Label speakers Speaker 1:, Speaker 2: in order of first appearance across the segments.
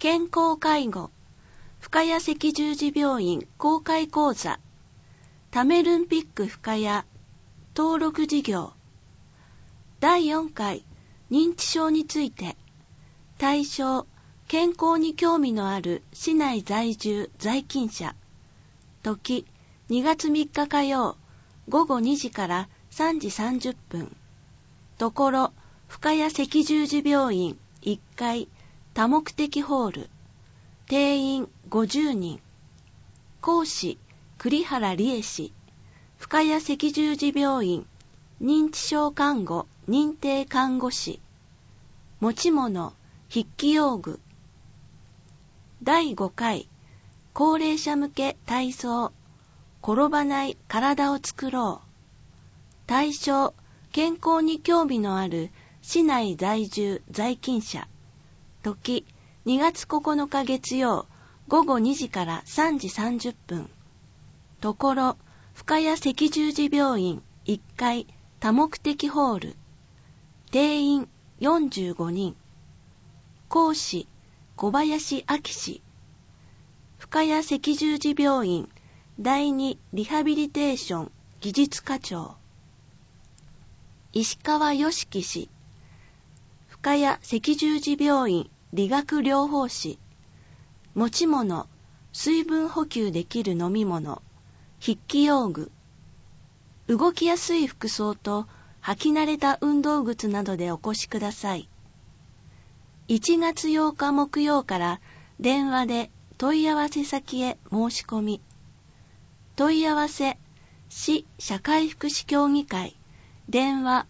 Speaker 1: 健康介護深谷赤十字病院公開講座タメルンピック深谷登録事業第4回認知症について対象健康に興味のある市内在住在勤者時2月3日火曜午後2時から3時30分ところ深谷赤十字病院1階多目的ホール定員50人講師栗原理恵氏深谷赤十字病院認知症看護認定看護師持ち物筆記用具第5回高齢者向け体操転ばない体を作ろう対象健康に興味のある市内在住在勤者時2月9日月曜午後2時から3時30分ところ深谷赤十字病院1階多目的ホール定員45人講師小林明氏深谷赤十字病院第2リハビリテーション技術課長石川良樹氏深谷赤十字病院理学療法士持ち物水分補給できる飲み物筆記用具動きやすい服装と履き慣れた運動靴などでお越しください。1月8日木曜から電話で問い合わせ先へ申し込み問い合わせ市社会福祉協議会電話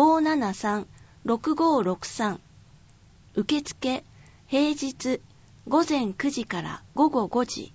Speaker 1: 573-6563 受付平日午前9時から午後5時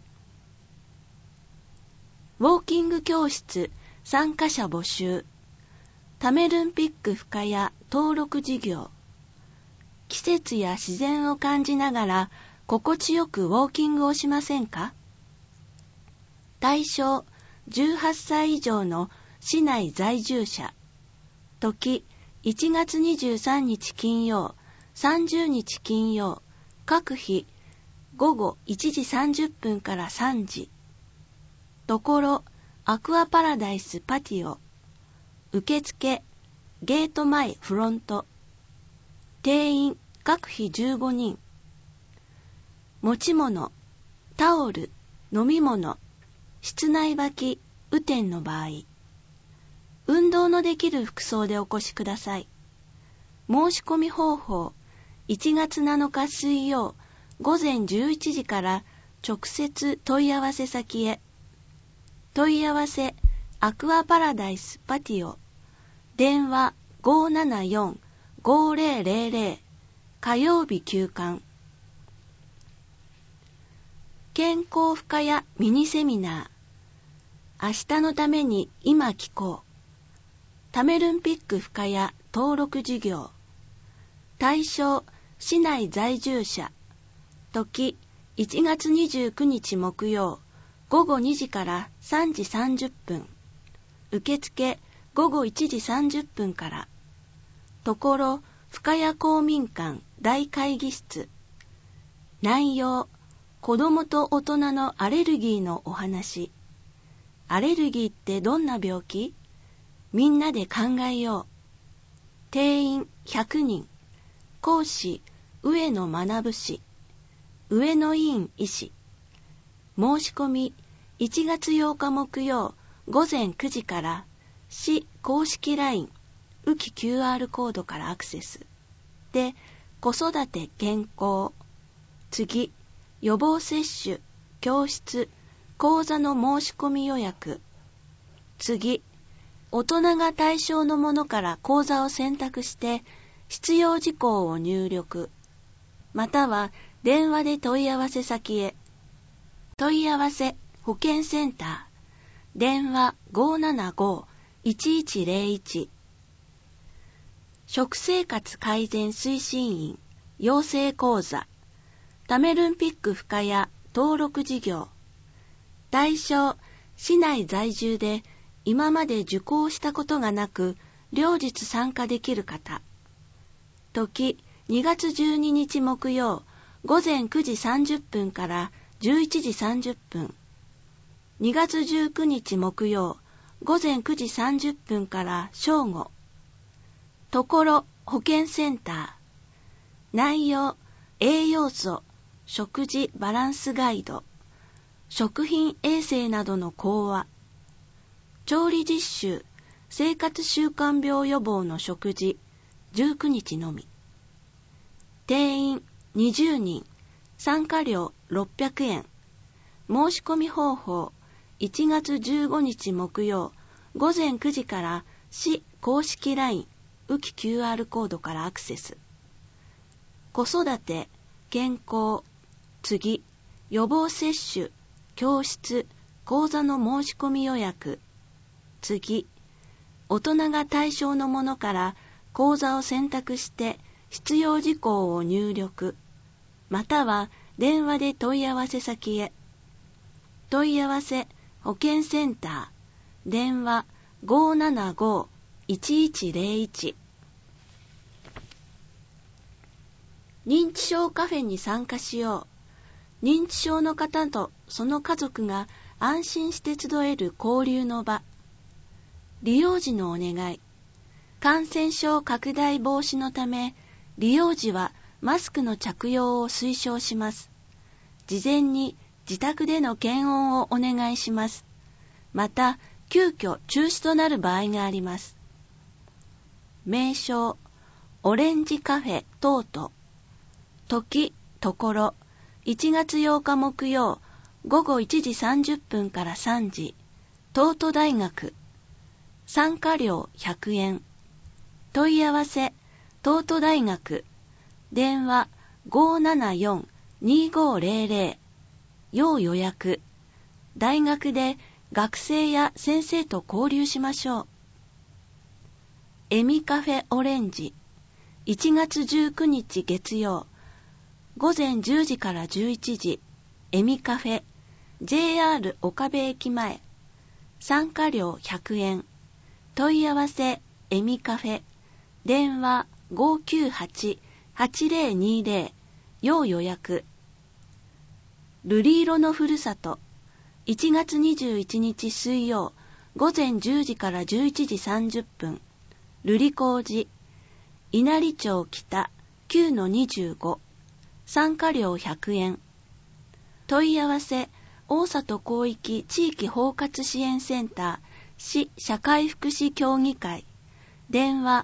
Speaker 1: ウォーキング教室参加者募集タメルンピック深谷登録事業季節や自然を感じながら心地よくウォーキングをしませんか対象18歳以上の市内在住者時1月23日金曜30日金曜各日午後1時30分から3時ところアクアパラダイスパティオ受付ゲート前フロント定員各日15人持ち物タオル飲み物室内履き雨天の場合運動のできる服装でお越しください。申し込み方法1月7日水曜午前11時から直接問い合わせ先へ問い合わせアクアパラダイスパティオ電話 574-5000 火曜日休館健康深谷ミニセミナー明日のために今聞こうタメルンピック深谷登録事業対象市内在住者時1月29日木曜午後2時から3時30分受付午後1時30分からところ深谷公民館大会議室内容子どもと大人のアレルギーのお話アレルギーってどんな病気みんなで考えよう定員100人講師上野学氏上野医院医師申し込み1月8日木曜午前9時から市公式 LINE 浮き QR コードからアクセスで子育て健康次予防接種教室講座の申し込み予約次大人が対象のものから講座を選択して必要事項を入力または電話で問い合わせ先へ問い合わせ保健センター電話 575-1101 食生活改善推進員養成講座タメルンピック深谷登録事業対象市内在住で今まで受講したことがなく両日参加できる方時2月12日木曜午前9時30分から11時30分。2月19日木曜、午前9時30分から正午。ところ保健センター。内容、栄養素、食事バランスガイド、食品衛生などの講話。調理実習、生活習慣病予防の食事、19日のみ。定員20人、参加料600円。申し込み方法、1月15日木曜、午前9時から市公式 LINE、浮き QR コードからアクセス。子育て、健康、次、予防接種、教室、講座の申し込み予約。次、大人が対象のものから講座を選択して必要事項を入力、または電話で問い合わせ先へ。問い合わせ保健センター、電話 575-1101。認知症カフェに参加しよう。認知症の方とその家族が安心して集える交流の場。利用時のお願い。感染症拡大防止のため、利用時はマスクの着用を推奨します。事前に自宅での検温をお願いします。また、急遽中止となる場合があります。名称、オレンジカフェトート。時、ところ、1月8日木曜、午後1時30分から3時、東都大学。参加料100円。問い合わせ、東都大学。電話 574-2500。要予約。大学で学生や先生と交流しましょう。エミカフェオレンジ。1月19日月曜。午前10時から11時、エミカフェ、JR 岡部駅前。参加料100円。問い合わせ、エミカフェ。電話 598-8020。要予約。瑠璃色のふるさと。1月21日水曜、午前10時から11時30分。瑠璃光寺。稲荷町北 9-25。参加料100円。問い合わせ、大里広域地域包括支援センター、市社会福祉協議会。電話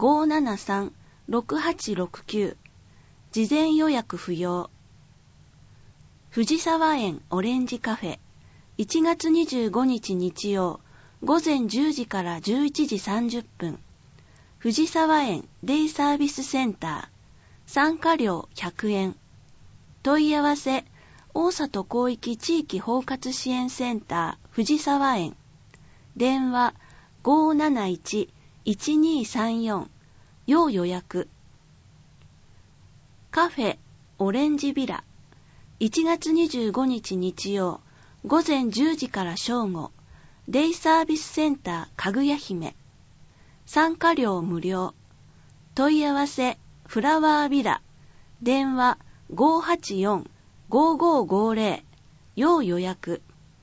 Speaker 1: 573-6869。事前予約不要。藤沢園オレンジカフェ。1月25日日曜、午前10時から11時30分。藤沢園デイサービスセンター。参加料100円。問い合わせ、大里広域地域包括支援センター藤沢園。電話 571-1234。要予約。カフェオレンジビラ。1月25日日曜、午前10時から正午。デイサービスセンターかぐや姫。参加料無料。問い合わせ、フラワービラ。電話 584-5550。要予約。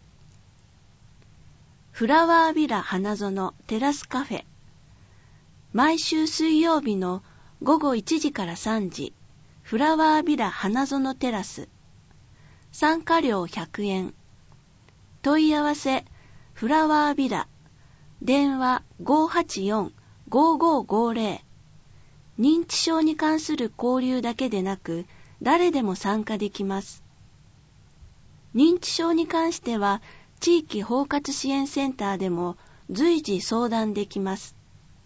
Speaker 1: フラワービラ花園テラスカフェ。毎週水曜日の午後1時から3時。フラワービラ花園テラス。参加料100円。問い合わせ、フラワービラ。電話 584-5550。認知症に関する交流だけでなく、誰でも参加できます。認知症に関しては、地域包括支援センターでも随時相談できます。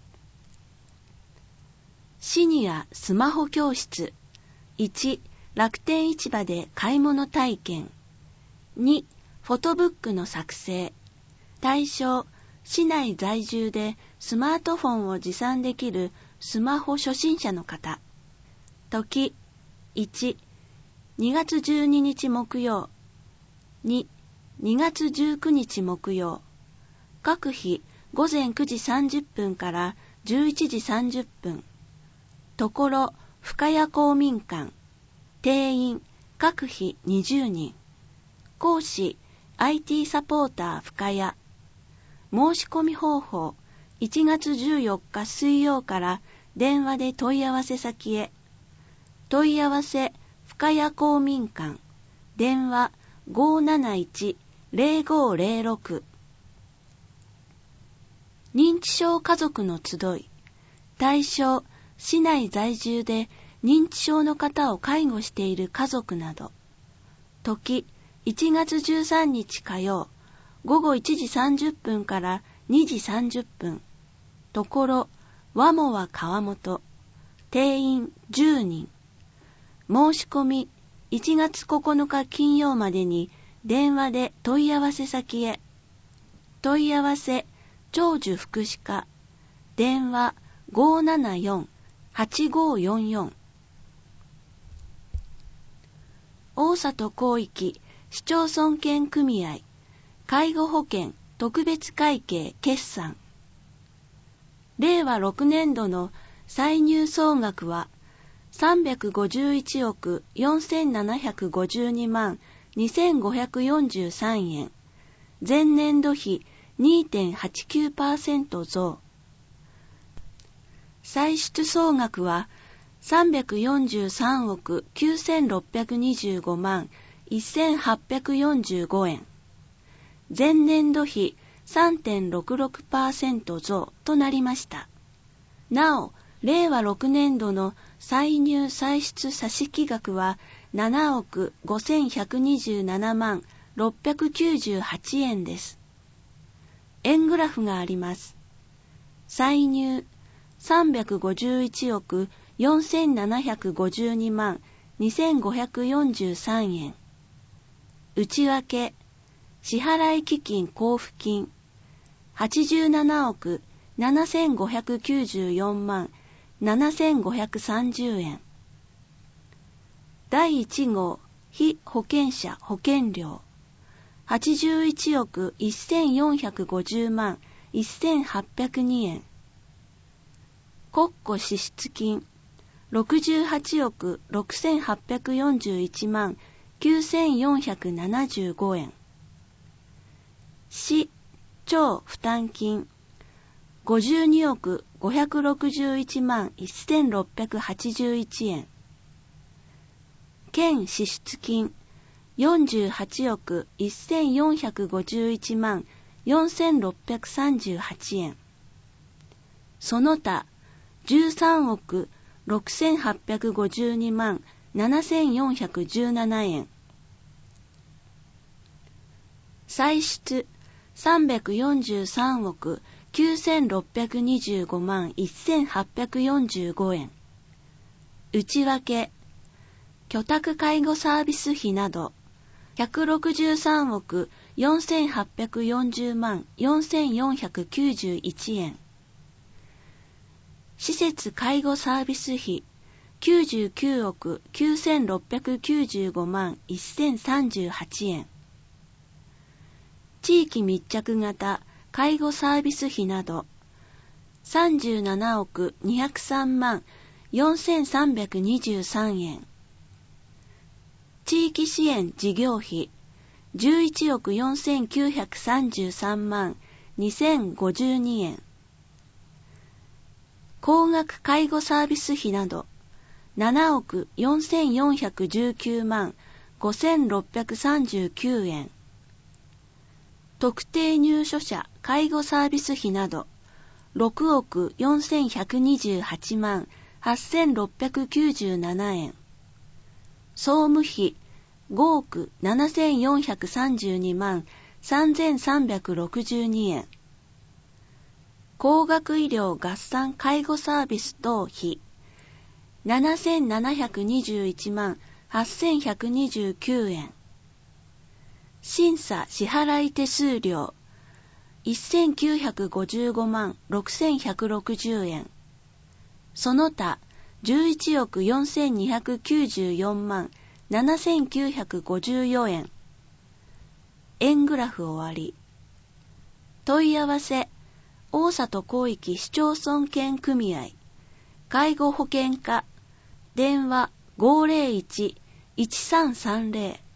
Speaker 1: シニアスマホ教室。1、楽天市場で買い物体験。2、フォトブックの作成。対象、市内在住でスマートフォンを持参できるスマホ初心者の方。時、1、2月12日木曜。2、2月19日木曜。各日午前9時30分から11時30分。ところ、深谷公民館。 定員各費20人。講師 IT サポーター深谷。申し込み方法1月14日水曜から電話で問い合わせ先へ。問い合わせ深谷公民館。電話 571-0506。認知症家族の集い。対象、市内在住で認知症の方を介護している家族など。時、1月13日火曜、午後1時30分から2時30分。ところ、わもわ川本。定員10人。申し込み、1月9日金曜までに電話で問い合わせ先へ。問い合わせ、長寿福祉課。電話 574-8544。大里広域市町村権組合介護保険特別会計決算。令和6年度の歳入総額は351億4752万2543円。前年度比 2.89% 増。歳出総額は343億9625万1845円。前年度比 3.66% 増となりました。なお、令和6年度の歳入歳出差引額は7億5127万698円です。円グラフがあります。歳入351億4752万2543円。内訳、支払基金交付金87億7594万7530円。第1号被保険者保険料81億1450万1802円。国庫支出金68億6841万9475円。市町負担金52億561万1681円。県支出金48億1451万4638円。その他13億6852万7417円。歳出343億9625万1845円。内訳、居宅介護サービス費など163億4840万4491円。施設介護サービス費99億9695万1038円。地域密着型介護サービス費など37億203万4323円。地域支援事業費11億4933万2052円。高額介護サービス費など7億4419万5639円。特定入所者介護サービス費など6億4128万8697円。総務費5億7432万3362円。高額医療合算介護サービス等費7721万8129円。審査支払手数料1955万6160円。その他11億4294万7954円。円グラフ終わり。問い合わせ大里広域市町村権組合介護保険課電話 1330